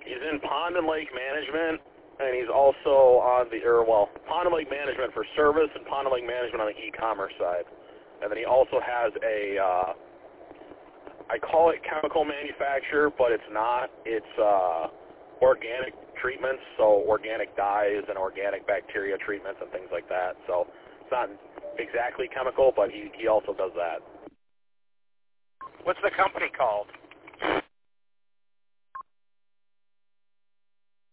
He's in pond and lake management, and he's also on pond and lake management for service and pond and lake management on the e-commerce side. And then he also has I call it chemical manufacturer, but it's not. It's organic treatments, so organic dyes and organic bacteria treatments and things like that. So it's not exactly chemical, but he also does that. What's the company called?